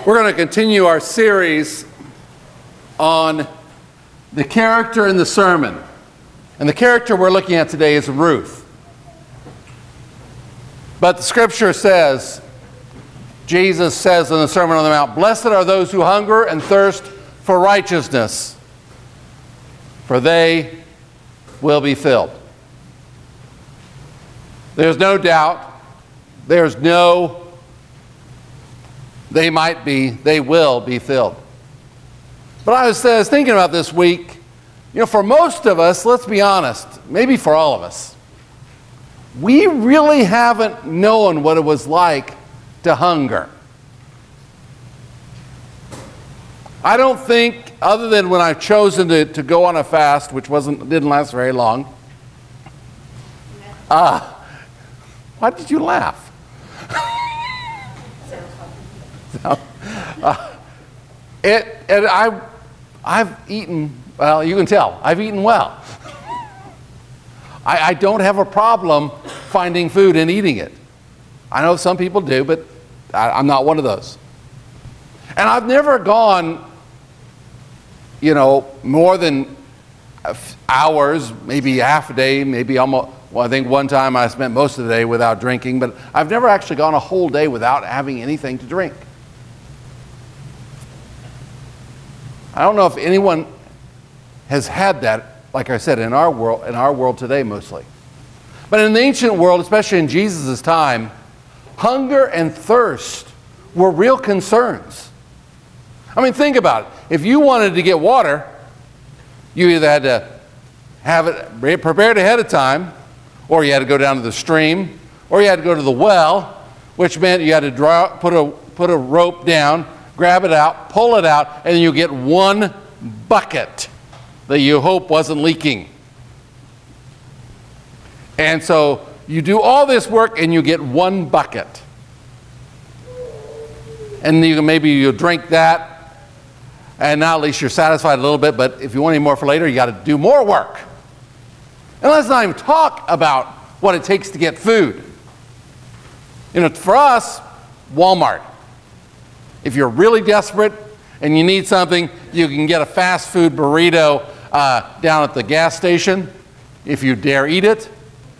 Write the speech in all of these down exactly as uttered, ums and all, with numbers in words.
We're going to continue our series on the character in the sermon. And the character we're looking at today is Ruth. But the scripture says, Jesus says in the Sermon on the Mount, "Blessed are those who hunger and thirst for righteousness, for they will be filled." There's no doubt, there's no, they might be, they will be filled. But I was, I was thinking about this week, you know, for most of us, let's be honest, maybe for all of us, we really haven't known what it was like to hunger. I don't think, other than when I've chosen to, to go on a fast, which wasn't didn't last very long. Ah, uh, why did you laugh? uh, it and I, I've eaten. Well, you can tell I've eaten well. I, I don't have a problem finding food and eating it. I know some people do, but I, I'm not one of those. And I've never gone, you know, more than hours, maybe half a day, maybe almost, well, I think one time I spent most of the day without drinking, but I've never actually gone a whole day without having anything to drink. I don't know if anyone has had that, like I said, in our world, in our world today mostly. But in the ancient world, especially in Jesus' time, hunger and thirst were real concerns. I mean, think about it. If you wanted to get water, you either had to have it prepared ahead of time, or you had to go down to the stream, or you had to go to the well, which meant you had to draw, put a, put a rope down, grab it out, pull it out, and then you get one bucket that you hope wasn't leaking. And so you do all this work and you get one bucket. And you maybe you'll drink that, and now at least you're satisfied a little bit, but if you want any more for later, you got to do more work. And let's not even talk about what it takes to get food. You know, for us, Walmart. If you're really desperate and you need something, you can get a fast food burrito uh, down at the gas station, if you dare eat it.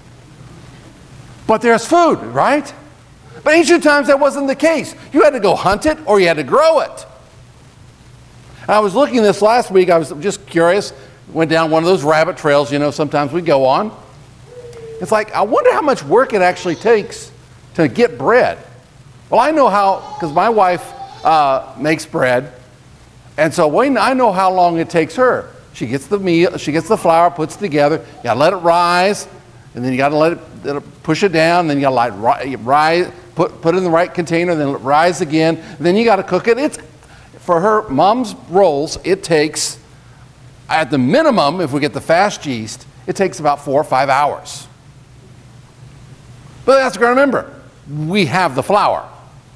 But there's food, right? But ancient times that wasn't the case. You had to go hunt it or you had to grow it. And I was looking this last week, I was just curious, went down one of those rabbit trails, you know, sometimes we go on. It's like, I wonder how much work it actually takes to get bread. Well, I know how, because my wife uh, makes bread, and so when I know how long it takes her. She gets the meal, she gets the flour, puts it together, you gotta let it rise, and then you gotta let it, push it down, then you gotta let it rise, put, put it in the right container, then let it rise again, and then you gotta cook it. It's, for her mom's rolls, it takes, at the minimum, if we get the fast yeast, it takes about four or five hours. But that's what you remember. We have the flour.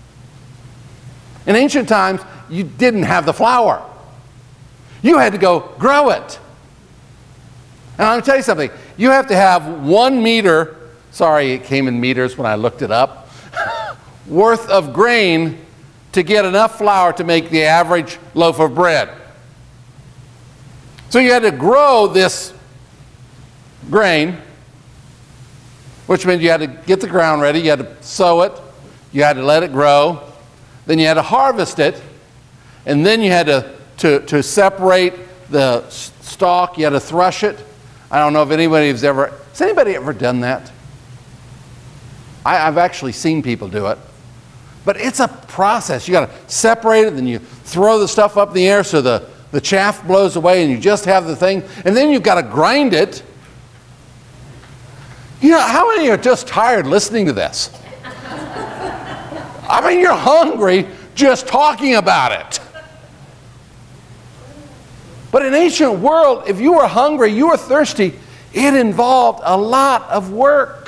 In ancient times, you didn't have the flour. You had to go grow it. And I'm going to tell you something. You have to have one meter, sorry, it came in meters when I looked it up, worth of grain to get enough flour to make the average loaf of bread. So you had to grow this grain, which meant you had to get the ground ready, you had to sow it, you had to let it grow, then you had to harvest it, and then you had to, to, to separate the stalk, you had to thresh it. I don't know if anybody's ever, has anybody ever done that? I, I've actually seen people do it. But it's a process. You got to separate it, then you throw the stuff up in the air so the, the chaff blows away and you just have the thing, and then you've got to grind it. You know, how many are just tired listening to this? I mean, you're hungry just talking about it. But in ancient world, if you were hungry, you were thirsty, it involved a lot of work.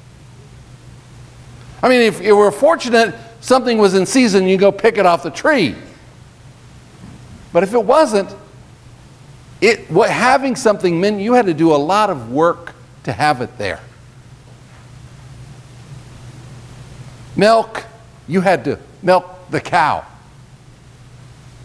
I mean, if you were fortunate, something was in season, you go pick it off the tree. But if it wasn't, it, what, having something meant you had to do a lot of work to have it there. Milk, you had to milk the cow.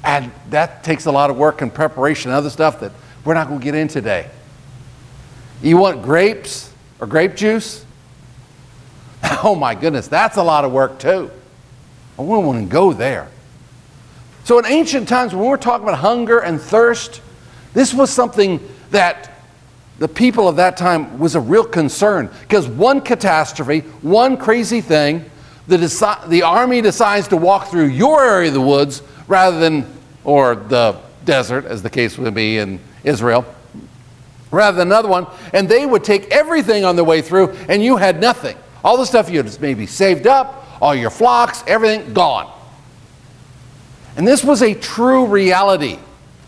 And that takes a lot of work and preparation and other stuff that we're not going to get in today. You want grapes or grape juice? Oh my goodness, that's a lot of work too. I wouldn't want to go there. So in ancient times, when we're talking about hunger and thirst, this was something that the people of that time was a real concern. Because one catastrophe, one crazy thing, the, deci- the army decides to walk through your area of the woods rather than, or the desert, as the case would be in Israel, rather than another one, and they would take everything on their way through, and you had nothing. All the stuff you had maybe saved up, all your flocks, everything gone. And this was a true reality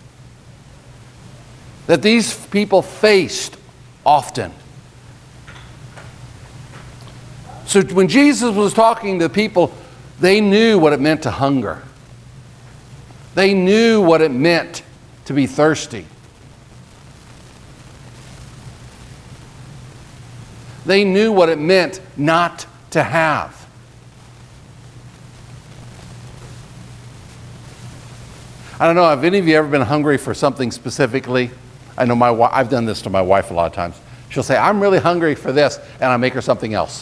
that these people faced often. So when Jesus was talking to people, they knew what it meant to hunger. They knew what it meant to be thirsty. They knew what it meant not to have. I don't know, have any of you ever been hungry for something specifically? I know my wife, I've done this to my wife a lot of times. She'll say, I'm really hungry for this, and I make her something else.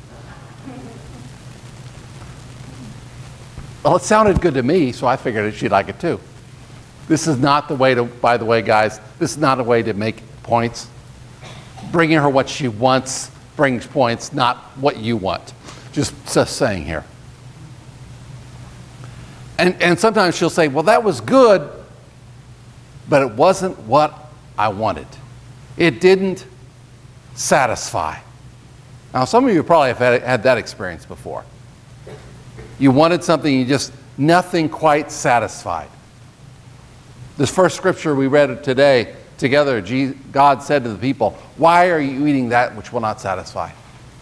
Well, it sounded good to me, so I figured she'd like it too. This is not the way to, by the way, guys, this is not a way to make points. Bringing her what she wants brings points, not what you want. Just, just saying here. And, and sometimes she'll say, well, that was good, but it wasn't what I wanted. It didn't satisfy. Now, some of you probably have had, had that experience before. You wanted something, you just, nothing quite satisfied. This first scripture we read today together, God said to the people, why are you eating that which will not satisfy?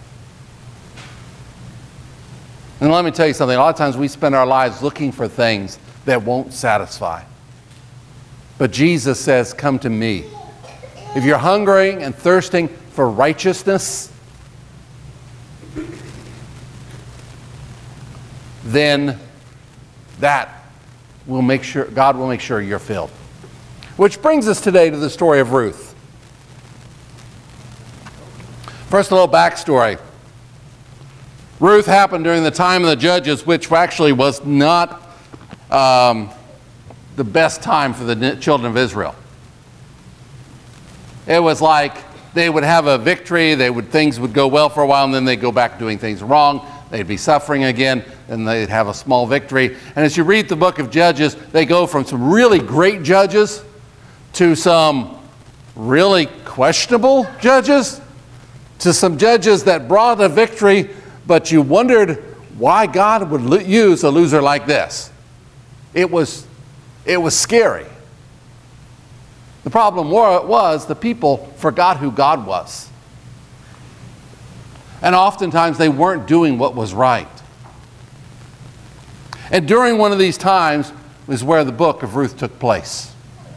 And let me tell you something, a lot of times we spend our lives looking for things that won't satisfy. But Jesus says, come to me. If you're hungering and thirsting for righteousness, then that will make sure, God will make sure you're filled. Which brings us today to the story of Ruth. First, a little backstory. Ruth happened during the time of the judges, which actually was not um, the best time for the children of Israel. It was like they would have a victory, they would, things would go well for a while, and then they'd go back doing things wrong. They'd be suffering again, and they'd have a small victory. And as you read the book of Judges, they go from some really great judges to some really questionable judges to some judges that brought a victory, but you wondered why God would lo- use a loser like this. It was, it was scary. The problem was the people forgot who God was. And oftentimes they weren't doing what was right. And during one of these times was where the book of Ruth took place.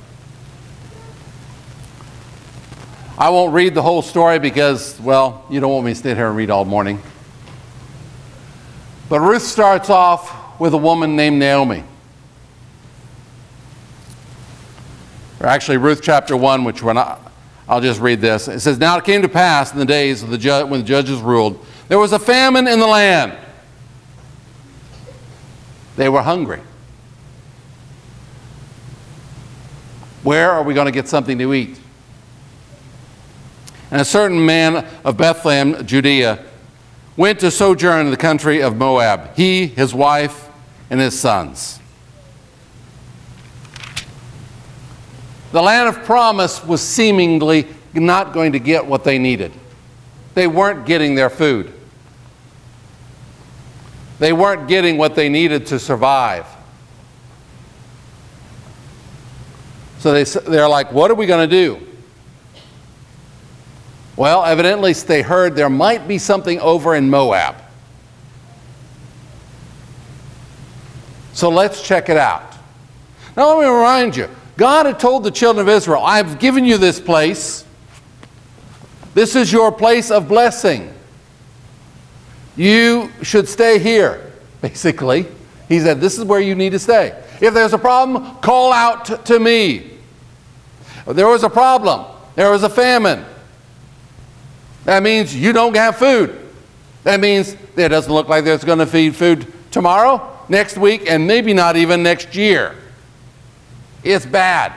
I won't read the whole story because, well, you don't want me to sit here and read all morning. But Ruth starts off with a woman named Naomi. Or actually, Ruth chapter one, which we're not, I'll just read this. It says, now it came to pass in the days of the ju- when the judges ruled, there was a famine in the land. They were hungry. Where are we going to get something to eat? And a certain man of Bethlehem, Judea, went to sojourn in the country of Moab, he, his wife, and his sons. The land of promise was seemingly not going to get what they needed. They weren't getting their food. They weren't getting what they needed to survive. So they, they're like, what are we going to do? Well, evidently they heard there might be something over in Moab. So let's check it out. Now let me remind you, God had told the children of Israel, I've given you this place. This is your place of blessing. You should stay here, basically. He said, this is where you need to stay. If there's a problem, call out t- to me. There was a problem. There was a famine. That means you don't have food. That means it doesn't look like there's going to be food tomorrow, next week, and maybe not even next year. It's bad.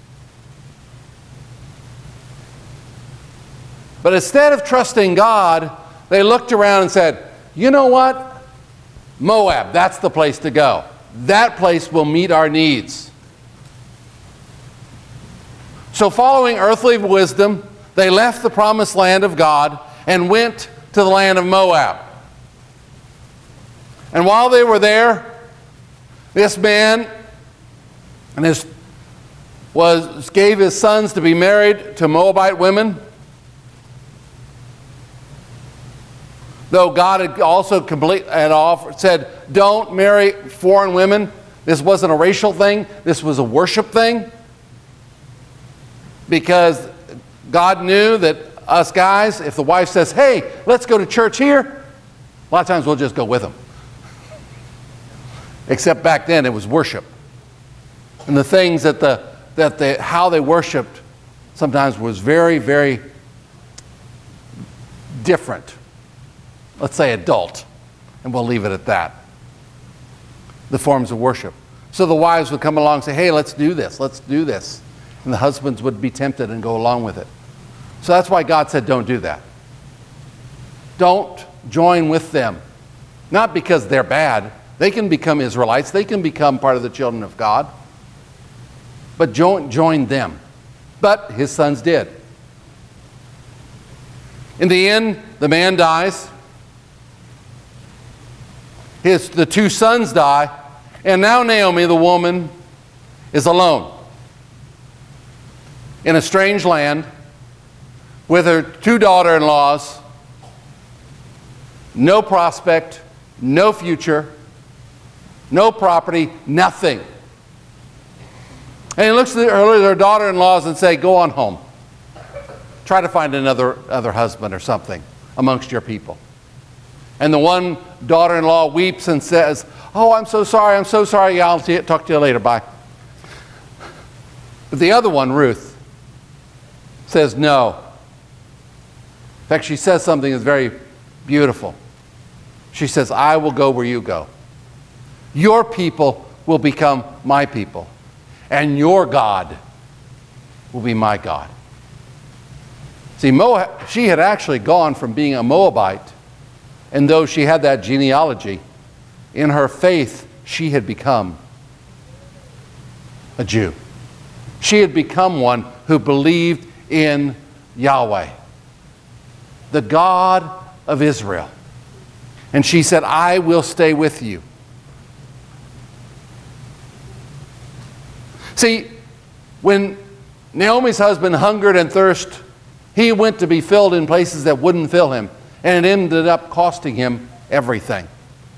But instead of trusting God, they looked around and said, you know what? Moab, that's the place to go. That place will meet our needs. So following earthly wisdom, they left the promised land of God and went to the land of Moab. And while they were there, this man and his was gave his sons to be married to Moabite women. Though God had also complete had offered, said, don't marry foreign women. This wasn't a racial thing. This was a worship thing. Because God knew that us guys, if the wife says, hey, let's go to church here, a lot of times we'll just go with them. Except back then it was worship. And the things that the, that the, how they worshiped sometimes was very, very different. Let's say adult, and we'll leave it at that. The forms of worship. So the wives would come along and say, hey, let's do this, let's do this. And the husbands would be tempted and go along with it. So that's why God said, don't do that. Don't join with them. Not because they're bad. They can become Israelites. They can become part of the children of God. But don't join them. But his sons did. In the end, the man dies. His, the two sons die. And now Naomi, the woman, is alone in a strange land with her two daughter-in-laws, no prospect, no future, no property, nothing. And he looks at her, her daughter-in-laws and say, go on home. Try to find another other husband or something amongst your people. And the one daughter-in-law weeps and says, oh, I'm so sorry, I'm so sorry, yeah, I'll talk to you later, bye. But the other one, Ruth, says no. In fact, she says something that's very beautiful. She says, I will go where you go. Your people will become my people, and your God will be my God. See, Moab, she had actually gone from being a Moabite, and though she had that genealogy, in her faith, she had become a Jew. She had become one who believed in Yahweh, the God of Israel. And she said, I will stay with you. See, when Naomi's husband hungered and thirsted, he went to be filled in places that wouldn't fill him, and it ended up costing him everything.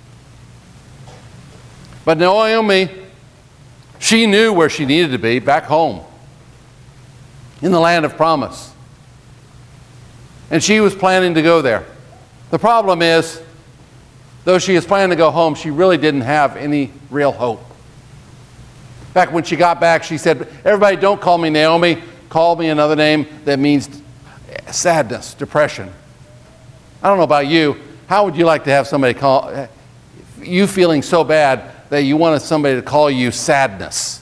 But Naomi, she knew where she needed to be, back home, in the land of promise. And she was planning to go there. The problem is, though she was planning to go home, she really didn't have any real hope. In fact, when she got back, she said, everybody don't call me Naomi, call me another name that means sadness, depression. I don't know about you, how would you like to have somebody call, you feeling so bad that you wanted somebody to call you sadness?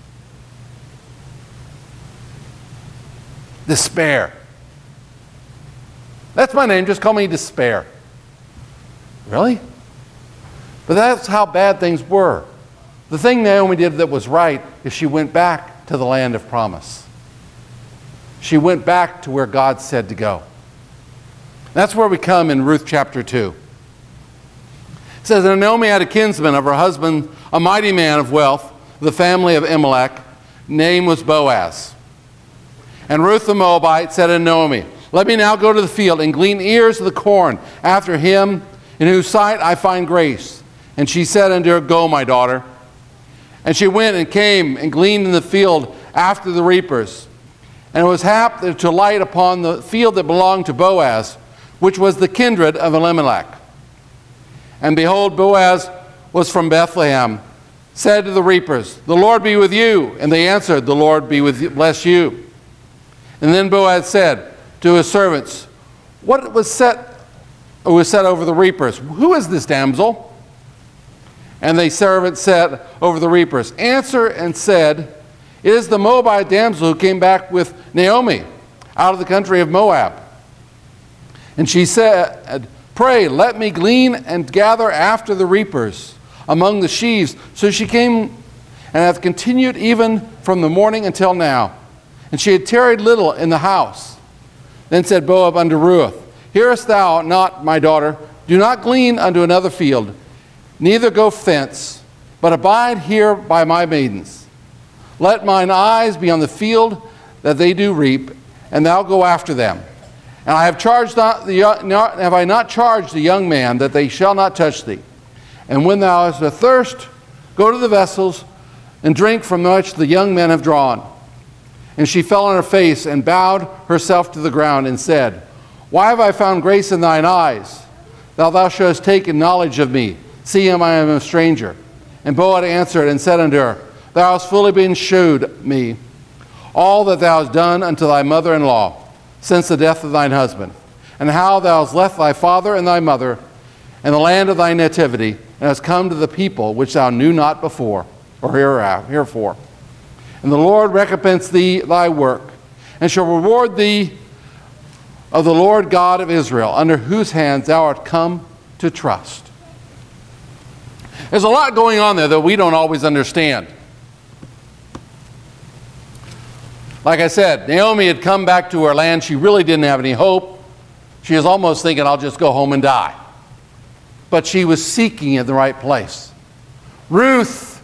Despair. That's my name, just call me Despair. Really? But that's how bad things were. The thing Naomi did that was right is she went back to the land of promise. She went back to where God said to go. That's where we come in Ruth chapter two. It says, and Naomi had a kinsman of her husband, a mighty man of wealth, the family of Elimelech. Name was Boaz. And Ruth the Moabite said to Naomi, let me now go to the field and glean ears of the corn after him in whose sight I find grace. And she said unto her, go, my daughter. And she went and came and gleaned in the field after the reapers. And it was hap to light upon the field that belonged to Boaz, which was the kindred of Elimelech. And behold, Boaz was from Bethlehem, said to the reapers, "The Lord be with you." And they answered, "The Lord be with you, bless you." And then Boaz said to his servants, "What was set, was set over the reapers? Who is this damsel?" And the servant said over the reapers, "Answer and said, It is the Moabite damsel who came back with Naomi out of the country of Moab. And she said, Pray, let me glean and gather after the reapers among the sheaves." So she came and hath continued even from the morning until now. And she had tarried little in the house. Then said Boaz unto Ruth, "Hearest thou not, my daughter? Do not glean unto another field, neither go thence, but abide here by my maidens. Let mine eyes be on the field that they do reap, and thou go after them. And I have charged not the not, have I not charged the young man that they shall not touch thee? And when thou hast a thirst, go to the vessels and drink from which the young men have drawn." And she fell on her face and bowed herself to the ground and said, "Why have I found grace in thine eyes? Thou thou shouldst take knowledge of me, seeing I am a stranger." And Boaz answered and said unto her, "Thou hast fully been shewed me all that thou hast done unto thy mother-in-law since the death of thine husband, and how thou hast left thy father and thy mother and the land of thy nativity, and hast come to the people which thou knew not before, or herefore. And the Lord recompense thee thy work, and shall reward thee of the Lord God of Israel, under whose hands thou art come to trust." There's a lot going on there that we don't always understand. Like I said, Naomi had come back to her land. She really didn't have any hope. She was almost thinking, "I'll just go home and die." But she was seeking in the right place. Ruth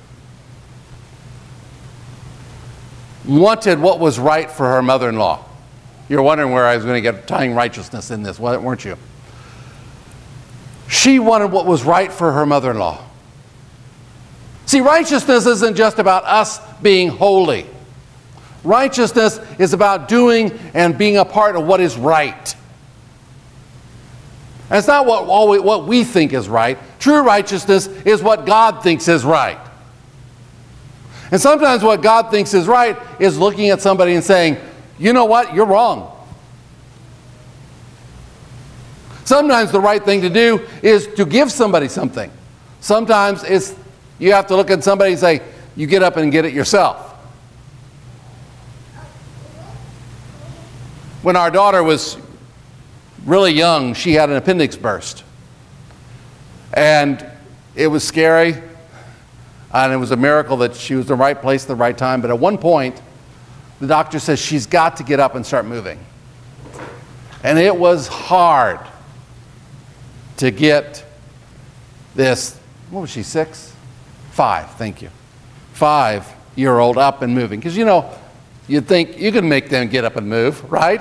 wanted what was right for her mother-in-law. You're wondering where I was going to get tying righteousness in this, weren't you? She wanted what was right for her mother-in-law. See, righteousness isn't just about us being holy. Righteousness is about doing and being a part of what is right. And it's not what, what we think is right. True righteousness is what God thinks is right. And sometimes what God thinks is right is looking at somebody and saying, "You know what? You're wrong." Sometimes the right thing to do is to give somebody something. Sometimes it's you have to look at somebody and say, "You get up and get it yourself." When our daughter was really young, she had an appendix burst. And it was scary. And it was a miracle that she was in the right place at the right time. But at one point, the doctor says she's got to get up and start moving. And it was hard to get this, what was she, six? Five, thank you. Five-year-old up and moving. Because, you know, you'd think you can make them get up and move, right?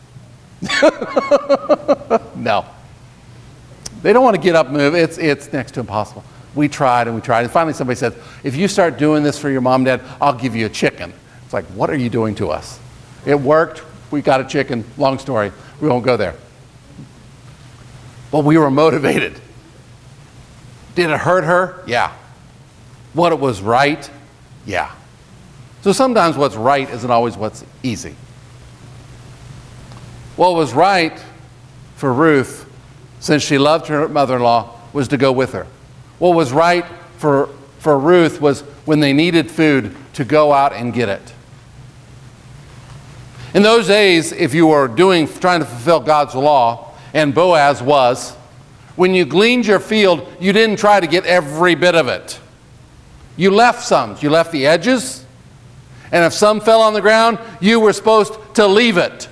No. They don't want to get up and move. It's, it's next to impossible. We tried and we tried. And finally somebody said, "If you start doing this for your mom and dad, I'll give you a chicken." It's like, what are you doing to us? It worked. We got a chicken. Long story. We won't go there. But we were motivated. Did it hurt her? Yeah. What it was right? Yeah. So sometimes what's right isn't always what's easy. What was right for Ruth, since she loved her mother-in-law, was to go with her. What was right for, for Ruth was when they needed food to go out and get it. In those days, if you were doing, trying to fulfill God's law, and Boaz was, when you gleaned your field, you didn't try to get every bit of it. You left some. You left the edges. And if some fell on the ground, you were supposed to leave it.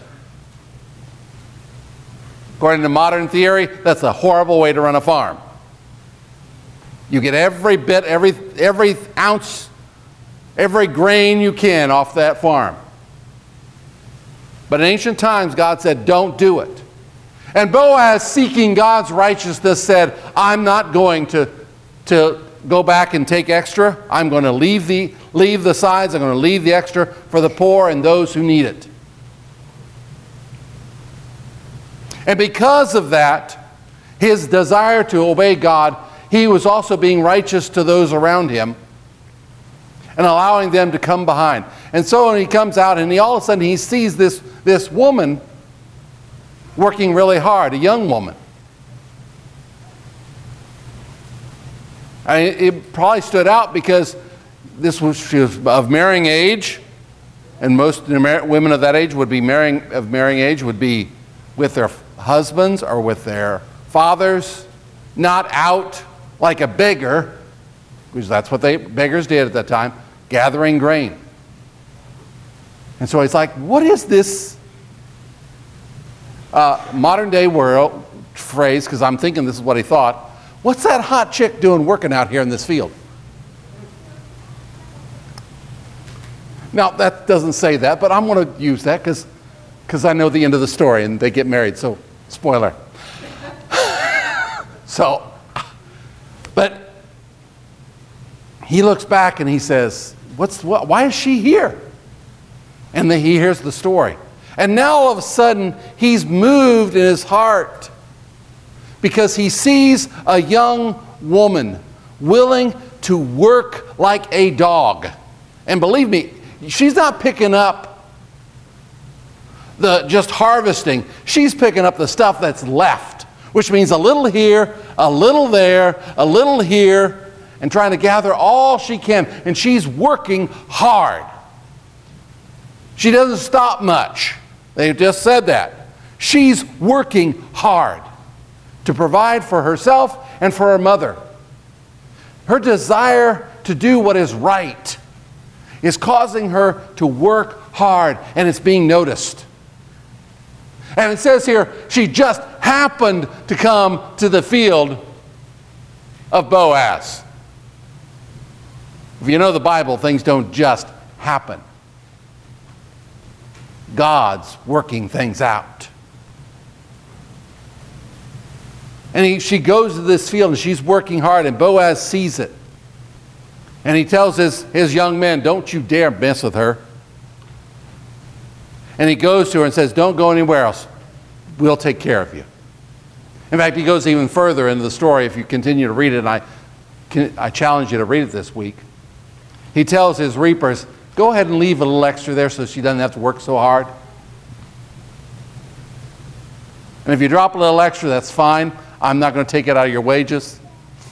According to modern theory, that's a horrible way to run a farm. You get every bit, every, every ounce, every grain you can off that farm. But in ancient times, God said, don't do it. And Boaz, seeking God's righteousness, said, I'm not going to, to go back and take extra. I'm going to leave the, leave the sides. I'm going to leave the extra for the poor and those who need it. And because of that, his desire to obey God, he was also being righteous to those around him. and allowing them to come behind. And so he comes out, and he all of a sudden he sees this, this woman working really hard, a young woman. I mean, it probably stood out because this was, she was of marrying age, and most women of that age would be marrying, of marrying age would be with their husbands or with their fathers, not out like a beggar, because that's what they beggars did at that time, gathering grain. And so he's like, what is this uh, modern day world phrase, because I'm thinking this is what he thought, what's that hot chick doing working out here in this field? Now, that doesn't say that, but I'm going to use that because because I know the end of the story and they get married, so spoiler. So, but he looks back and he says, "What's what, why is she here?" And then he hears the story. And now all of a sudden, he's moved in his heart because he sees a young woman willing to work like a dog. And believe me, she's not picking up the just harvesting. She's picking up the stuff that's left, which means a little here, a little there, a little here, and trying to gather all she can. And she's working hard. She doesn't stop much. They just said that. She's working hard to provide for herself and for her mother. Her desire to do what is right is causing her to work hard, and it's being noticed. And it says here, she just happened to come to the field of Boaz. If you know the Bible, things don't just happen. God's working things out. And he, she goes to this field and she's working hard, and Boaz sees it. And he tells his, his young men, don't you dare mess with her. And he goes to her and says, don't go anywhere else. We'll take care of you. In fact, he goes even further into the story. If you continue to read it, and I, can, I challenge you to read it this week. He tells his reapers, go ahead and leave a little extra there so she doesn't have to work so hard. And if you drop a little extra, that's fine. I'm not going to take it out of your wages.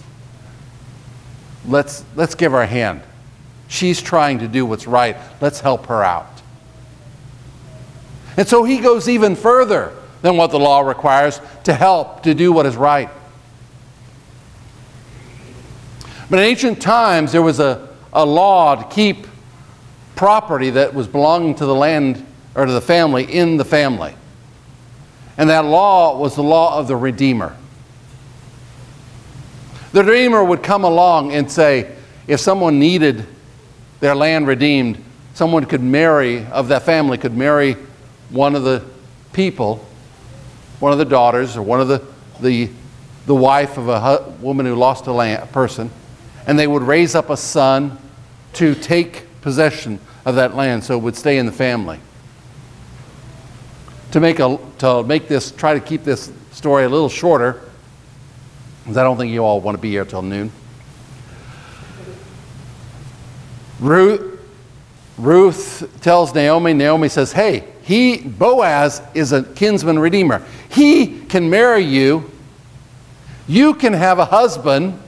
Let's, let's give her a hand. She's trying to do what's right. Let's help her out. And so he goes even further than what the law requires to help to do what is right. But in ancient times, there was a, a law to keep property that was belonging to the land or to the family in the family. And that law was the law of the Redeemer. The Redeemer would come along and say, if someone needed their land redeemed, someone could marry, of that family, could marry one of the people, one of the daughters, or one of the, the, the wife of a hu- woman who lost a, land, a person, and they would raise up a son to take possession of that land so it would stay in the family. To make, a, to make this, try to keep this story a little shorter, because I don't think you all want to be here till noon. Ruth, Ruth tells Naomi, Naomi says, hey, he, Boaz, is a kinsman redeemer. He can marry you. You can have a husband.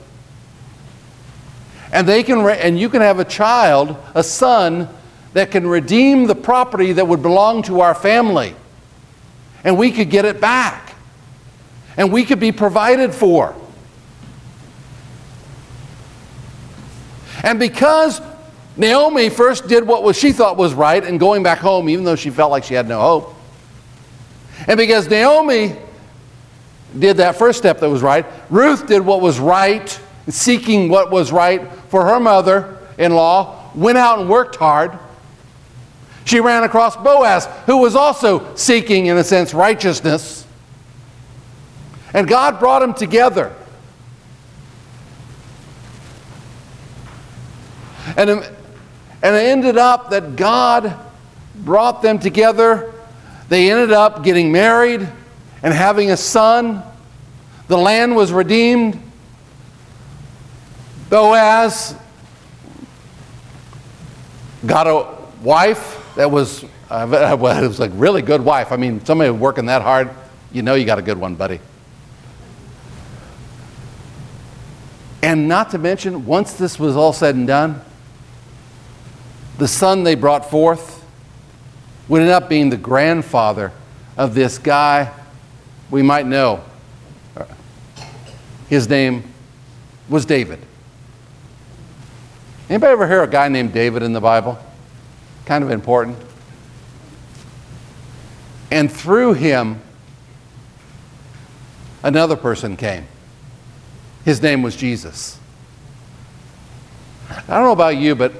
And, they can, and you can have a child, a son, that can redeem the property that would belong to our family. And we could get it back. And we could be provided for. And because Naomi first did what was she thought was right and going back home even though she felt like she had no hope. And because Naomi did that first step that was right, Ruth did what was right, seeking what was right for her mother-in-law, went out and worked hard. She ran across Boaz, who was also seeking, in a sense, righteousness. And God brought them together. And, and it ended up that God brought them together. They ended up getting married and having a son. The land was redeemed. Boaz got a wife that was, uh, well, it was like really good wife. I mean, somebody working that hard, you know you got a good one, buddy. And not to mention, once this was all said and done, the son they brought forth would end up being the grandfather of this guy we might know. His name was David. Anybody ever hear a guy named David in the Bible? Kind of important. And through him, another person came. His name was Jesus. I don't know about you, but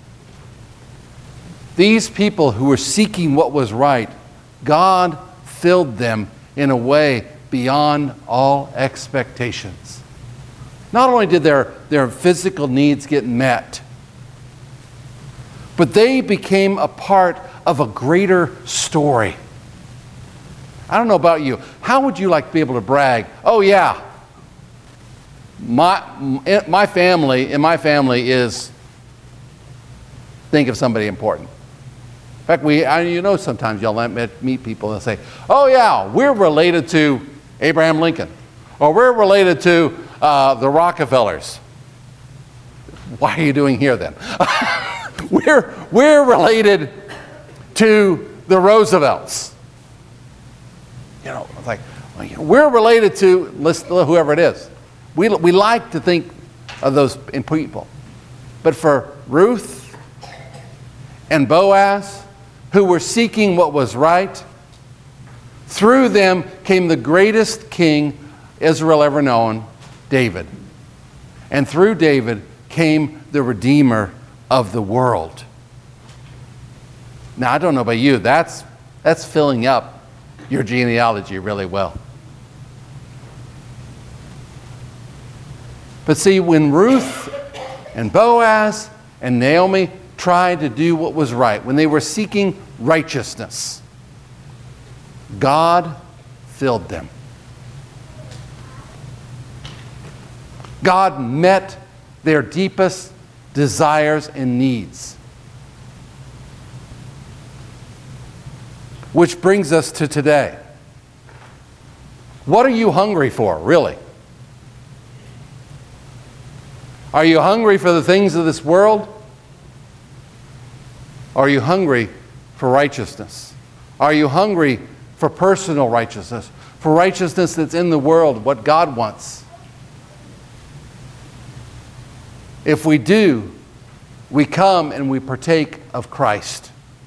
these people who were seeking what was right, God filled them in a way beyond all expectations. Not only did their, their physical needs get met, but they became a part of a greater story. I don't know about you. How would you like to be able to brag? Oh yeah, my, my family, in my family is, think of somebody important. In fact, we, I, you know, sometimes you'll meet people and say, oh yeah, we're related to Abraham Lincoln, or we're related to uh, the Rockefellers. Why are you doing here then? we're, we're related to the Roosevelts. You know, it's like, we're related to list, whoever it is. We, we like to think of those people. But for Ruth and Boaz, who were seeking what was right, through them came the greatest king Israel ever known, David. And through David came the Redeemer of the world. Now, I don't know about you, that's, that's filling up your genealogy really well. But see, when Ruth and Boaz and Naomi tried to do what was right, when they were seeking righteousness, God filled them. God met their deepest desires and needs. Which brings us to today. What are you hungry for, really? Are you hungry for the things of this world? Are you hungry for righteousness? Are you hungry for personal righteousness? For righteousness that's in the world, what God wants? If we do, we come and we partake of Christ.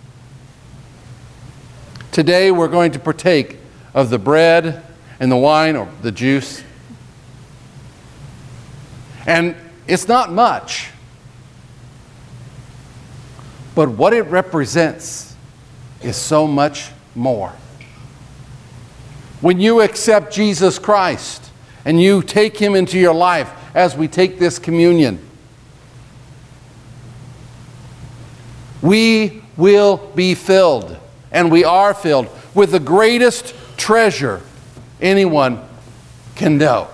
Today we're going to partake of the bread and the wine, or the juice. And it's not much, but what it represents is so much more. When you accept Jesus Christ and you take Him into your life as we take this communion, we will be filled, and we are filled, with the greatest treasure anyone can know.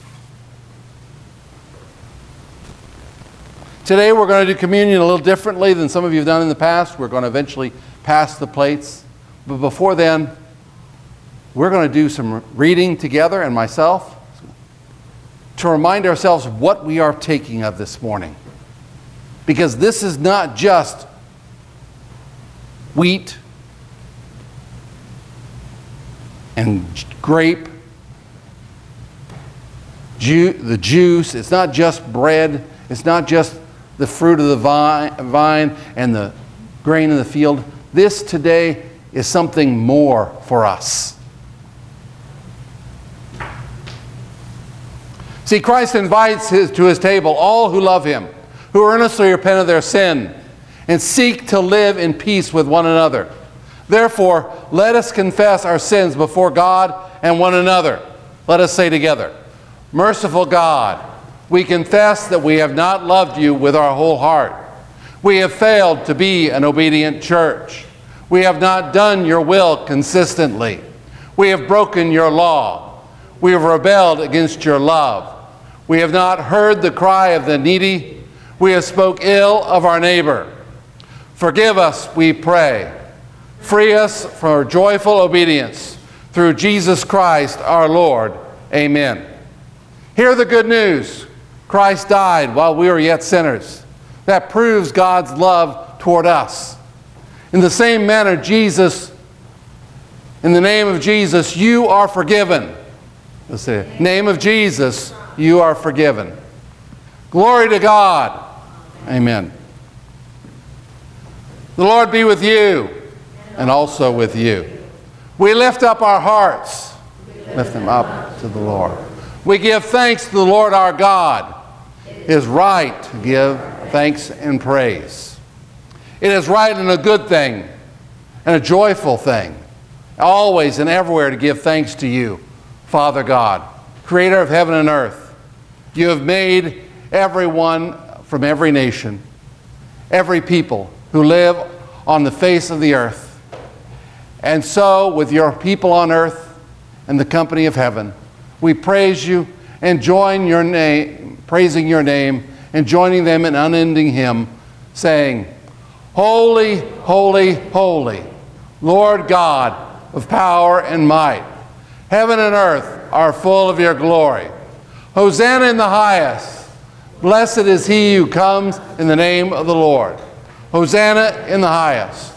Today we're going to do communion a little differently than some of you have done in the past. We're going to eventually pass the plates. But before then, we're going to do some reading together, and myself, to remind ourselves what we are taking of this morning. Because this is not just wheat and grape, ju- the juice. It's not just bread. It's not just the fruit of the vine, vine and the grain in the field. This today is something more for us. See, Christ invites his, to his table all who love him, who earnestly repent of their sin, and seek to live in peace with one another. Therefore, let us confess our sins before God and one another. Let us say together, Merciful God, we confess that we have not loved you with our whole heart. We have failed to be an obedient church. We have not done your will consistently. We have broken your law. We have rebelled against your love. We have not heard the cry of the needy. We have spoke ill of our neighbor. Forgive us, we pray. Free us from our joyful obedience through Jesus Christ our Lord. Amen. Hear the good news. Christ died while we were yet sinners. That proves God's love toward us. In the same manner, Jesus, in the name of Jesus, you are forgiven. Let's say it. Name of Jesus, you are forgiven. Glory to God. Amen. The Lord be with you and also with you. We lift up our hearts. Lift them up to the Lord. We give thanks to the Lord our God. It is right to give thanks and praise. It is right and a good thing and a joyful thing, always and everywhere to give thanks to you, Father God, creator of heaven and earth. You have made everyone from every nation, every people who live on the face of the earth. And so, with your people on earth and the company of heaven, we praise you and join your name, praising your name and joining them in unending hymn, saying, Holy, holy, holy, Lord God of power and might. Heaven and earth are full of your glory. Hosanna in the highest. Blessed is he who comes in the name of the Lord. Hosanna in the highest.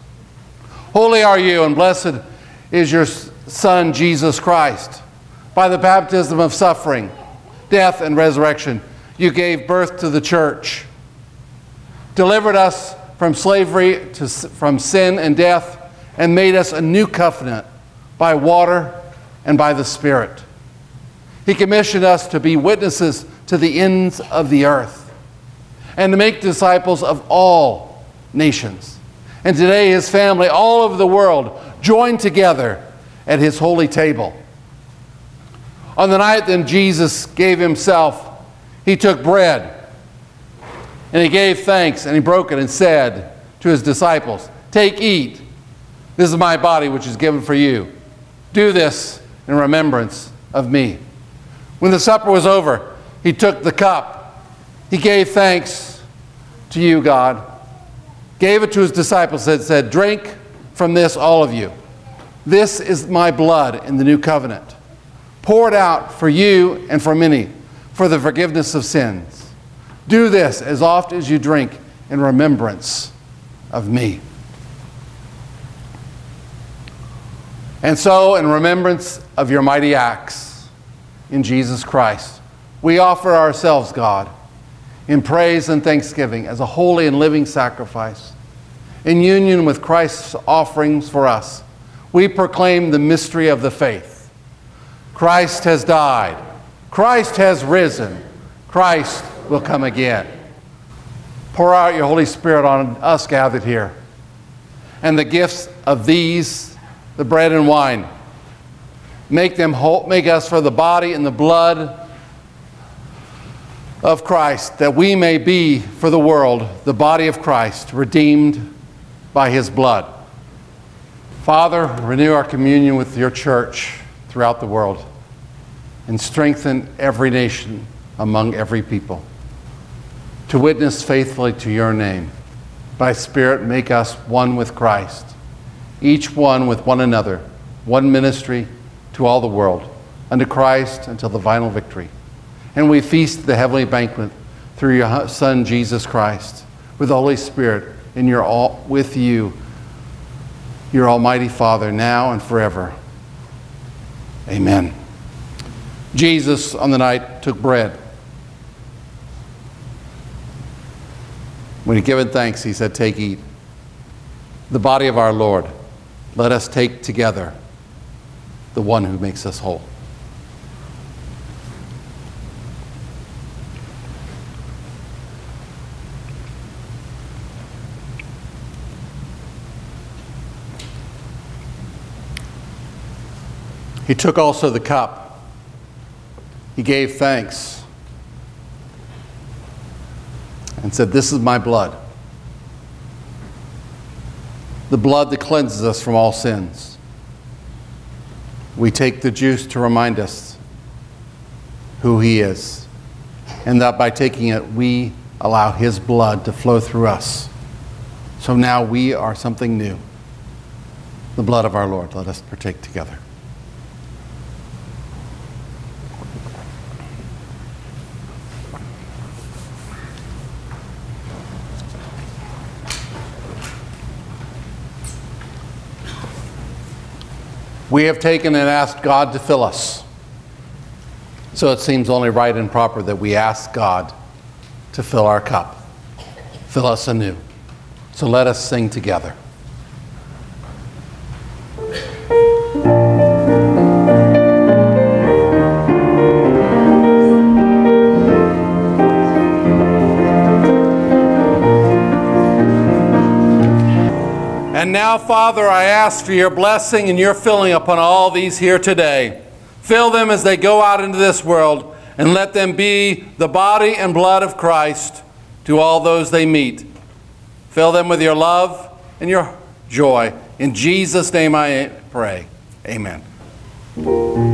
Holy are you, and blessed is your Son, Jesus Christ. By the baptism of suffering, death, and resurrection, you gave birth to the church, delivered us from slavery, to, from sin and death, and made us a new covenant by water and by the Spirit. He commissioned us to be witnesses to the ends of the earth and to make disciples of all nations. And today his family all over the world joined together at his holy table. On the night then Jesus gave himself, he took bread and he gave thanks and he broke it and said to his disciples, Take, eat. This is my body which is given for you. Do this in remembrance of me. When the supper was over, he took the cup. He gave thanks to you, God. Gave it to his disciples and said, Drink from this, all of you. This is my blood in the new covenant, poured out for you and for many for the forgiveness of sins. Do this as oft as you drink in remembrance of me. And so, in remembrance of your mighty acts in Jesus Christ, we offer ourselves, God, in praise and thanksgiving as a holy and living sacrifice. In union with Christ's offerings for us, we proclaim the mystery of the faith. Christ has died. Christ has risen. Christ will come again. Pour out your Holy Spirit on us gathered here, and the gifts of these, the bread and wine, make them whole, make us for the body and the blood of Christ, that we may be for the world the body of Christ, redeemed by his blood. Father, renew our communion with your church throughout the world and strengthen every nation among every people to witness faithfully to your name. By Spirit, make us one with Christ, each one with one another, one ministry to all the world, unto Christ until the final victory. And we feast the heavenly banquet through your Son, Jesus Christ, with the Holy Spirit in your all, with you, your Almighty Father, now and forever. Amen. Jesus, on the night, took bread. When he given thanks, he said, Take, eat. The body of our Lord, let us take together the one who makes us whole. He took also the cup. He gave thanks and said, This is my blood, the blood that cleanses us from all sins. We take the juice to remind us who he is, and that by taking it, we allow his blood to flow through us So now we are something new. The blood of our Lord. Let us partake together. We have taken and asked God to fill us. So it seems only right and proper that we ask God to fill our cup. Fill us anew. So let us sing together. And now, Father, I ask for your blessing and your filling upon all these here today. Fill them as they go out into this world, and let them be the body and blood of Christ to all those they meet. Fill them with your love and your joy. In Jesus' name I pray. Amen.